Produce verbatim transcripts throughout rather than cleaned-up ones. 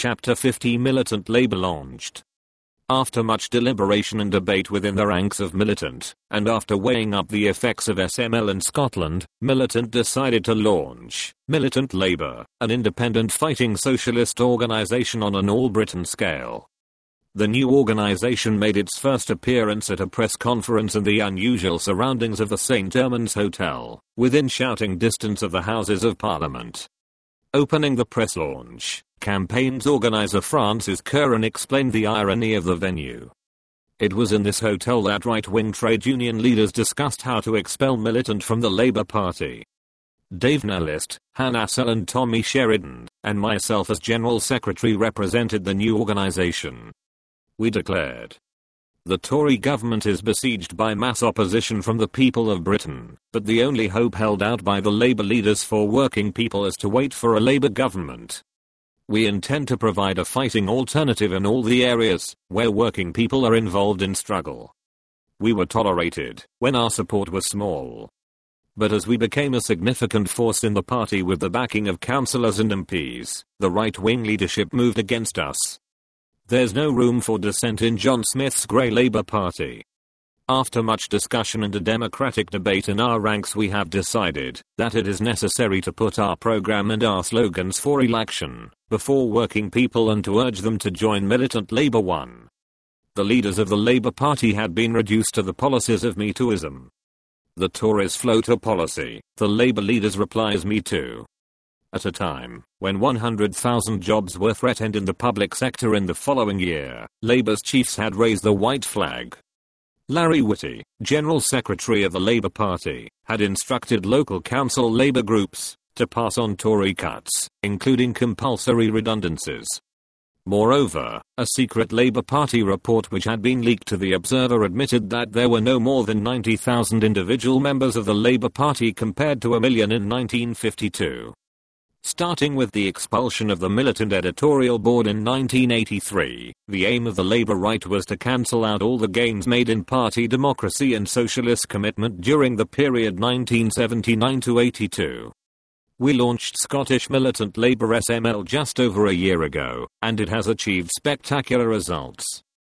Chapter fifty Militant Labour launched. After much deliberation and debate within the ranks of Militant, and after weighing up the effects of S M L in Scotland, Militant decided to launch Militant Labour, an independent fighting socialist organisation on an all-Britain scale. The new organisation made its first appearance at a press conference in the unusual surroundings of the Saint Ermines Hotel, within shouting distance of the Houses of Parliament. Opening the press launch, campaign's organizer Francis Curran explained the irony of the venue. It was in this hotel that right-wing trade union leaders discussed how to expel Militant from the Labour Party. Dave Nellist, Han Assel and Tommy Sheridan, and myself as General Secretary represented the new organisation. We declared, "The Tory government is besieged by mass opposition from the people of Britain, but the only hope held out by the Labour leaders for working people is to wait for a Labour government. We intend to provide a fighting alternative in all the areas where working people are involved in struggle. We were tolerated when our support was small. But as we became a significant force in the party with the backing of councillors and M Ps, the right-wing leadership moved against us. There's no room for dissent in John Smith's Grey Labour Party. After much discussion and a democratic debate in our ranks, we have decided that it is necessary to put our programme and our slogans for election before working people and to urge them to join Militant Labour one. The leaders of the Labour Party had been reduced to the policies of Me Tooism. The Tories float a policy, the Labour leaders replies Me Too. At a time when one hundred thousand jobs were threatened in the public sector in the following year, Labour's chiefs had raised the white flag. Larry Whitty, General Secretary of the Labour Party, had instructed local council Labour groups to pass on Tory cuts, including compulsory redundancies. Moreover, a secret Labour Party report which had been leaked to The Observer admitted that there were no more than ninety thousand individual members of the Labour Party compared to a million in nineteen fifty-two. Starting with the expulsion of the Militant editorial board in nineteen eighty-three, the aim of the Labour right was to cancel out all the gains made in party democracy and socialist commitment during the period nineteen seventy-nine to eighty-two. We launched Scottish Militant Labour S M L just over a year ago, and it has achieved spectacular results.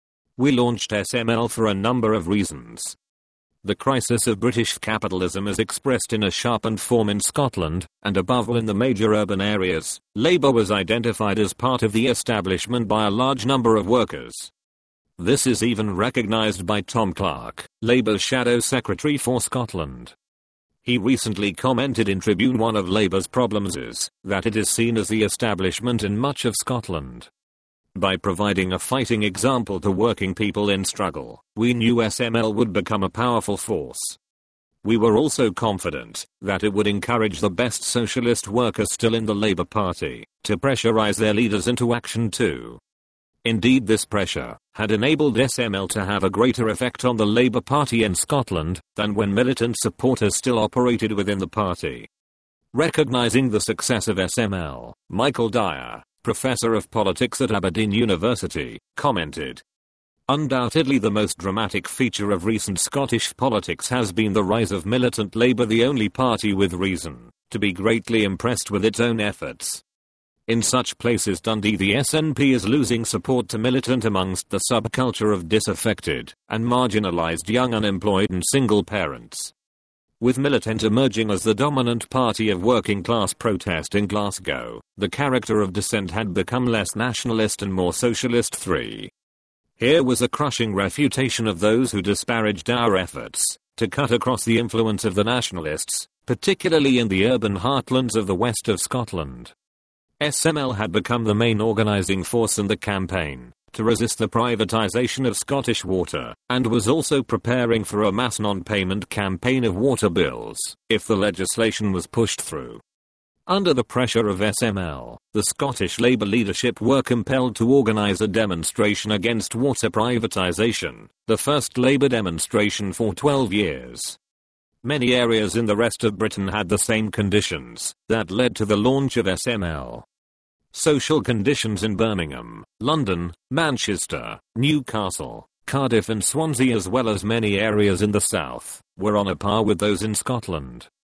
We launched S M L for a number of reasons. The crisis of British capitalism is expressed in a sharpened form in Scotland, and above all in the major urban areas. Labour was identified as part of the establishment by a large number of workers. This is even recognised by Tom Clark, Labour's Shadow Secretary for Scotland. He recently commented in Tribune one of Labour's problems is that it is seen as the establishment in much of Scotland. By providing a fighting example to working people in struggle, we knew S M L would become a powerful force. We were also confident that it would encourage the best socialist workers still in the Labour Party to pressurise their leaders into action too. Indeed, this pressure had enabled S M L to have a greater effect on the Labour Party in Scotland than when militant supporters still operated within the party. Recognising the success of S M L, Michael Dyer, Professor of Politics at Aberdeen University, commented, "Undoubtedly the most dramatic feature of recent Scottish politics has been the rise of Militant Labour, the only party with reason to be greatly impressed with its own efforts. In such places Dundee, the S N P is losing support to Militant amongst the subculture of disaffected and marginalised young unemployed and single parents. With Militant emerging as the dominant party of working class protest in Glasgow, the character of dissent had become less nationalist and more socialist. three. Here was a crushing refutation of those who disparaged our efforts to cut across the influence of the nationalists, particularly in the urban heartlands of the west of Scotland. S M L had become the main organising force in the campaign to resist the privatisation of Scottish Water, and was also preparing for a mass non-payment campaign of water bills if the legislation was pushed through. Under the pressure of S M L, the Scottish Labour leadership were compelled to organise a demonstration against water privatisation, the first Labour demonstration for twelve years. Many areas in the rest of Britain had the same conditions that led to the launch of S M L. Social conditions in Birmingham, London, Manchester, Newcastle, Cardiff and Swansea, as well as many areas in the south, were on a par with those in Scotland.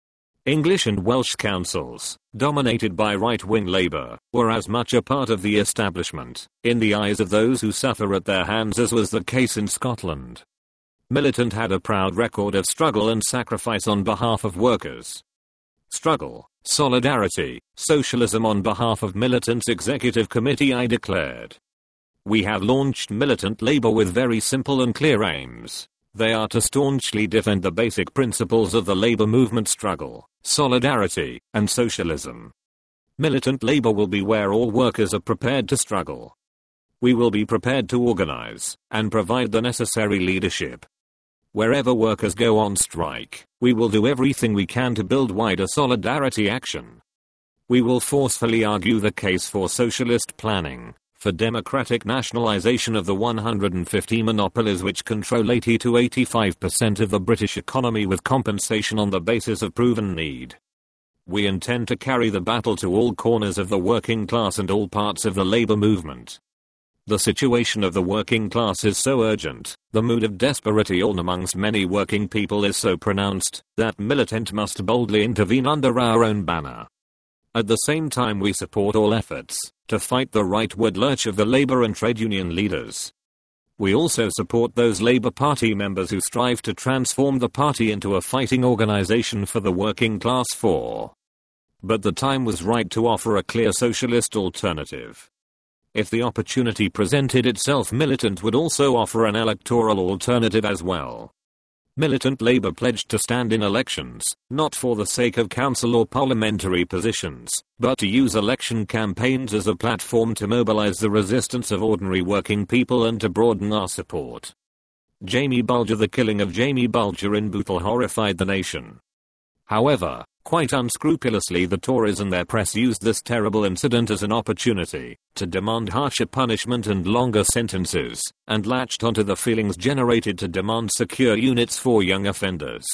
English and Welsh councils, dominated by right-wing Labour, were as much a part of the establishment, in the eyes of those who suffer at their hands as was the case in Scotland. Militant had a proud record of struggle and sacrifice on behalf of workers. Struggle, solidarity, socialism on behalf of Militant's executive committee, I declared. We have launched Militant Labour with very simple and clear aims. They are to staunchly defend the basic principles of the labor movement: struggle, solidarity, and socialism. Militant labor will be where all workers are prepared to struggle. We will be prepared to organize and provide the necessary leadership. Wherever workers go on strike, we will do everything we can to build wider solidarity action. We will forcefully argue the case for socialist planning, for democratic nationalization of the one hundred fifty monopolies which control eighty to eighty-five percent of the British economy, with compensation on the basis of proven need. We intend to carry the battle to all corners of the working class and all parts of the labor movement. The situation of the working class is so urgent, the mood of desperation amongst many working people is so pronounced, that Militant must boldly intervene under our own banner. At the same time, we support all efforts to fight the rightward lurch of the labor and trade union leaders. We also support those Labour Party members who strive to transform the party into a fighting organisation for the working class for. But the time was right to offer a clear socialist alternative. If the opportunity presented itself, Militant would also offer an electoral alternative as well. Militant Labour pledged to stand in elections, not for the sake of council or parliamentary positions, but to use election campaigns as a platform to mobilise the resistance of ordinary working people and to broaden our support. Jamie Bulger. The killing of Jamie Bulger in Bootle horrified the nation. However, quite unscrupulously, the Tories and their press used this terrible incident as an opportunity to demand harsher punishment and longer sentences, and latched onto the feelings generated to demand secure units for young offenders.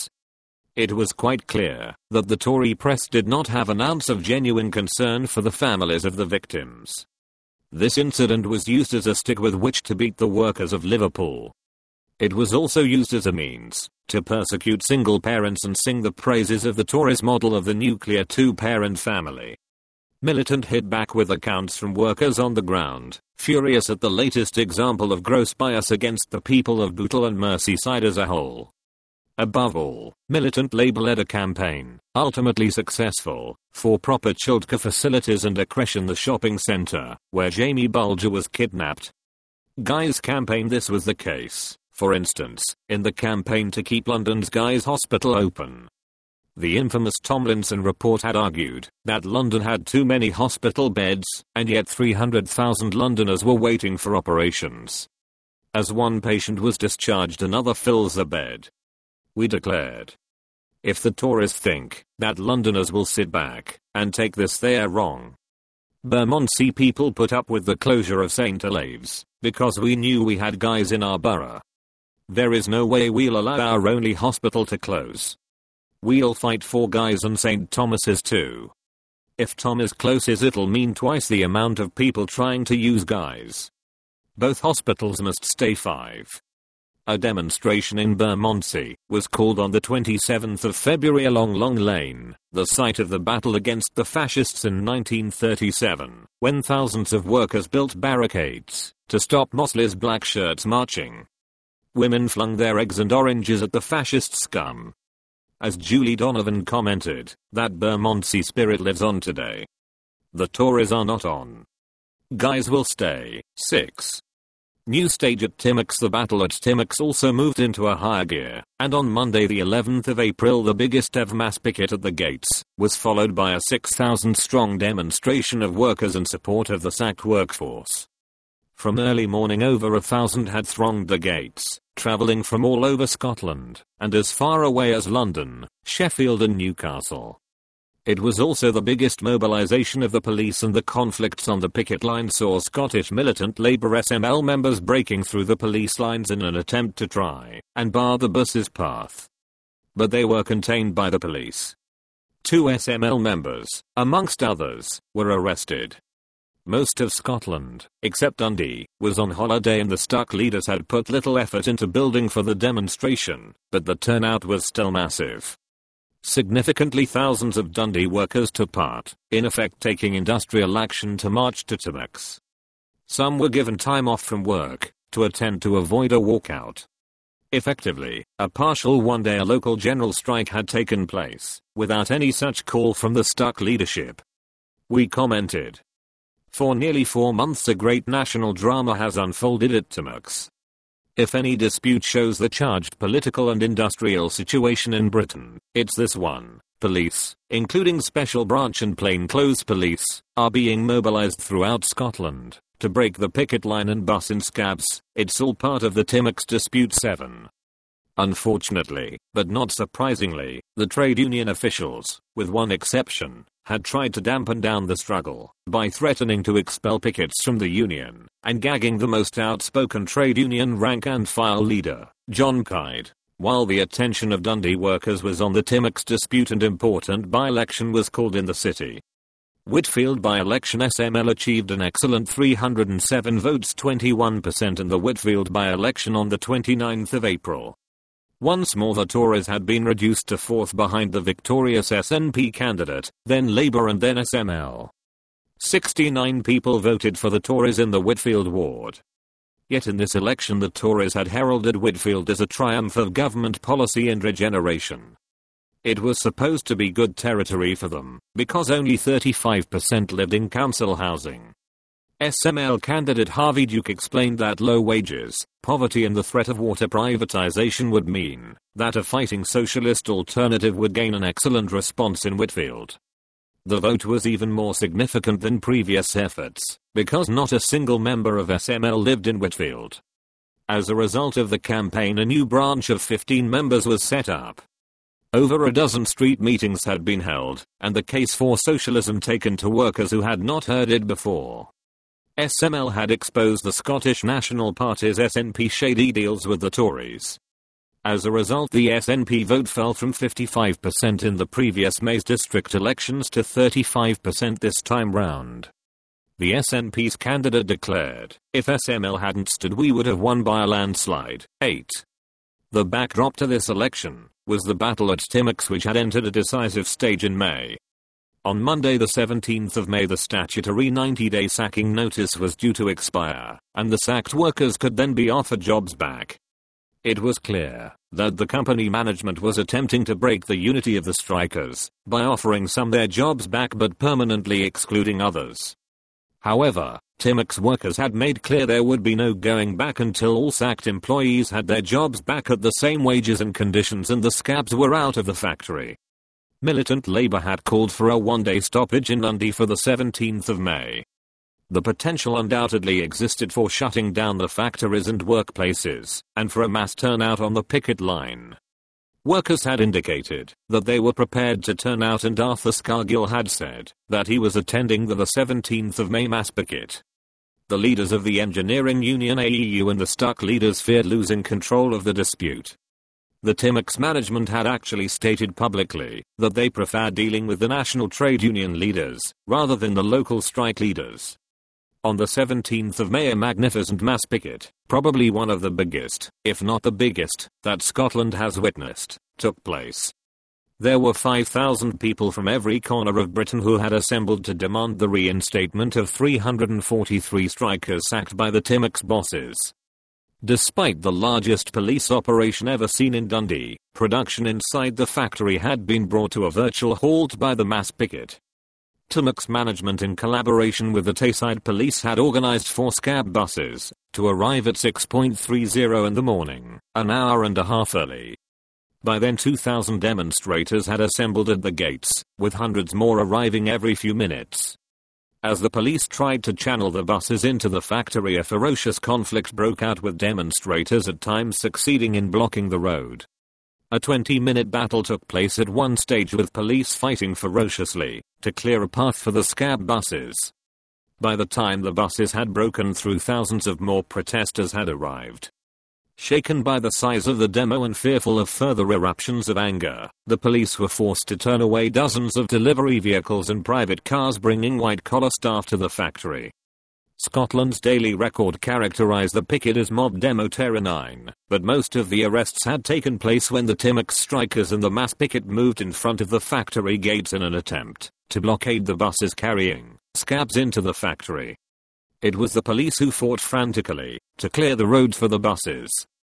It was quite clear that the Tory press did not have an ounce of genuine concern for the families of the victims. This incident was used as a stick with which to beat the workers of Liverpool. It was also used as a means to persecute single parents and sing the praises of the Tories' model of the nuclear two-parent family. Militant hit back with accounts from workers on the ground, furious at the latest example of gross bias against the people of Bootle and Merseyside as a whole. Above all, Militant Labour led a campaign, ultimately successful, for proper childcare facilities and a creche in the shopping centre, where Jamie Bulger was kidnapped. Guy's campaign. This was the case, for instance, in the campaign to keep London's Guy's Hospital open. The infamous Tomlinson report had argued that London had too many hospital beds, and yet three hundred thousand Londoners were waiting for operations. As one patient was discharged, another fills the bed. We declared, if the Tories think that Londoners will sit back and take this, they are wrong. Bermondsey people put up with the closure of Saint Olave's because we knew we had Guys in our borough. There is no way we'll allow our only hospital to close. We'll fight for Guy's and Saint Thomas's too. If Thomas closes, it'll mean twice the amount of people trying to use Guy's. Both hospitals must stay. Five. A demonstration in Bermondsey was called on the twenty-seventh of February along Long Lane, the site of the battle against the fascists in nineteen thirty-seven, when thousands of workers built barricades to stop Mosley's black shirts marching. Women flung their eggs and oranges at the fascist scum. As Julie Donovan commented, that Bermondsey spirit lives on today. The Tories are not on. Guys will stay. Six. New stage at Timmins. The battle at Timmins also moved into a higher gear, and on Monday the eleventh of April, the biggest ever mass picket at the gates was followed by a six thousand strong demonstration of workers in support of the sacked workforce. From early morning, over a thousand had thronged the gates, travelling from all over Scotland, and as far away as London, Sheffield and Newcastle. It was also the biggest mobilisation of the police, and the conflicts on the picket line saw Scottish Militant Labour S M L members breaking through the police lines in an attempt to try and bar the bus's path. But they were contained by the police. Two S M L members, amongst others, were arrested. Most of Scotland, except Dundee, was on holiday, and the stuck leaders had put little effort into building for the demonstration, but the turnout was still massive. Significantly, thousands of Dundee workers took part, in effect taking industrial action to march to Timex. Some were given time off from work to attend to avoid a walkout. Effectively, a partial one-day local general strike had taken place, without any such call from the stuck leadership. We commented. For nearly four months a great national drama has unfolded at Timex. If any dispute shows the charged political and industrial situation in Britain, it's this one. Police, including special branch and plainclothes police, are being mobilised throughout Scotland to break the picket line and bus in scabs. It's all part of the Timex Dispute seven. Unfortunately, but not surprisingly, the trade union officials, with one exception, had tried to dampen down the struggle by threatening to expel pickets from the union and gagging the most outspoken trade union rank and file leader, John Kyde. While the attention of Dundee workers was on the Timex dispute, and important by-election was called in the city. Whitfield by-election S M L achieved an excellent three hundred seven votes, twenty-one percent in the Whitfield by-election on the twenty-ninth of April. Once more the Tories had been reduced to fourth behind the victorious S N P candidate, then Labour and then S M L. sixty-nine people voted for the Tories in the Whitfield ward. Yet in this election the Tories had heralded Whitfield as a triumph of government policy and regeneration. It was supposed to be good territory for them, because only thirty-five percent lived in council housing. S M L candidate Harvey Duke explained that low wages, poverty and the threat of water privatization would mean that a fighting socialist alternative would gain an excellent response in Whitfield. The vote was even more significant than previous efforts, because not a single member of S M L lived in Whitfield. As a result of the campaign, a new branch of fifteen members was set up. Over a dozen street meetings had been held, and the case for socialism taken to workers who had not heard it before. S M L had exposed the Scottish National Party's S N P shady deals with the Tories. As a result, the S N P vote fell from fifty-five percent in the previous May's district elections to thirty-five percent this time round. The S N P's candidate declared, "If S M L hadn't stood, we would have won by a landslide." eight. The backdrop to this election was the battle at Timex, which had entered a decisive stage in May. On Monday the seventeenth of May the statutory ninety-day sacking notice was due to expire, and the sacked workers could then be offered jobs back. It was clear that the company management was attempting to break the unity of the strikers by offering some their jobs back but permanently excluding others. However, Timex workers had made clear there would be no going back until all sacked employees had their jobs back at the same wages and conditions and the scabs were out of the factory. Militant Labour had called for a one-day stoppage in Dundee for the seventeenth of May. The potential undoubtedly existed for shutting down the factories and workplaces, and for a mass turnout on the picket line. Workers had indicated that they were prepared to turn out, and Arthur Scargill had said that he was attending the seventeenth of May mass picket. The leaders of the engineering union A E U and the stuck leaders feared losing control of the dispute. The Timex management had actually stated publicly that they preferred dealing with the national trade union leaders rather than the local strike leaders. On the seventeenth of May a magnificent mass picket, probably one of the biggest, if not the biggest, that Scotland has witnessed, took place. There were five thousand people from every corner of Britain who had assembled to demand the reinstatement of three hundred forty-three strikers sacked by the Timex bosses. Despite the largest police operation ever seen in Dundee, production inside the factory had been brought to a virtual halt by the mass picket. Timex management, in collaboration with the Tayside police, had organised four scab buses to arrive at six thirty in the morning, an hour and a half early. By then two thousand demonstrators had assembled at the gates, with hundreds more arriving every few minutes. As the police tried to channel the buses into the factory, a ferocious conflict broke out, with demonstrators at times succeeding in blocking the road. A twenty-minute battle took place at one stage, with police fighting ferociously to clear a path for the scab buses. By the time the buses had broken through, thousands of more protesters had arrived. Shaken by the size of the demo and fearful of further eruptions of anger, the police were forced to turn away dozens of delivery vehicles and private cars bringing white-collar staff to the factory. Scotland's Daily Record characterised the picket as mob demo terror nine, but most of the arrests had taken place when the Timex strikers and the mass picket moved in front of the factory gates in an attempt to blockade the buses carrying scabs into the factory. It was the police who fought frantically to clear the roads for the buses.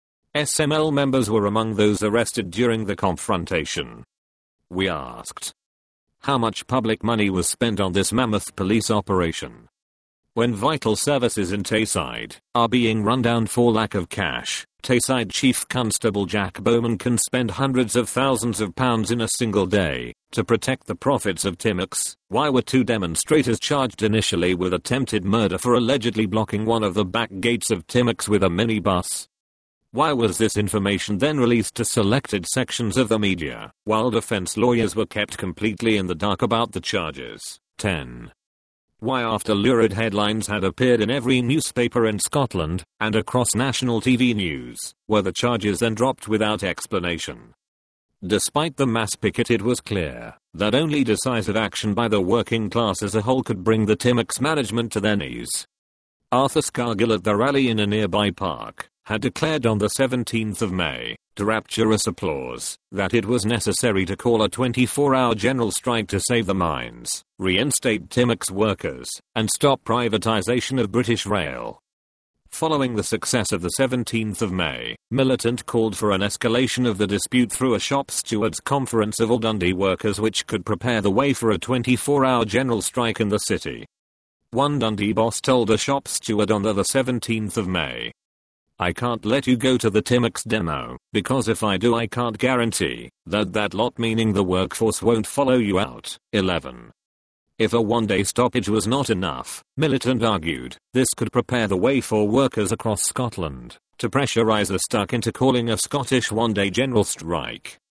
S M L members were among those arrested during the confrontation. We asked, how much public money was spent on this mammoth police operation? When vital services in Tayside are being run down for lack of cash, Tayside Chief Constable Jack Bowman can spend hundreds of thousands of pounds in a single day to protect the profits of Timex. Why were two demonstrators charged initially with attempted murder for allegedly blocking one of the back gates of Timex with a minibus? Why was this information then released to selected sections of the media, while defense lawyers were kept completely in the dark about the charges? ten. Why, after lurid headlines had appeared in every newspaper in Scotland and across national T V news, were the charges then dropped without explanation? Despite the mass picket, it was clear that only decisive action by the working class as a whole could bring the Timex management to their knees. Arthur Scargill at the rally in a nearby park had declared on the seventeenth of May, to rapturous applause, that it was necessary to call a twenty-four hour general strike to save the mines, reinstate Timex workers, and stop privatisation of British Rail. Following the success of the seventeenth of May, Militant called for an escalation of the dispute through a shop stewards conference of all Dundee workers which could prepare the way for a twenty-four hour general strike in the city. One Dundee boss told a shop steward on the seventeenth of May, I can't let you go to the Timex demo, because if I do I can't guarantee that that lot, meaning the workforce, won't follow you out. eleven. If a one-day stoppage was not enough, Militant argued, this could prepare the way for workers across Scotland to pressurise the stuck into calling a Scottish one-day general strike.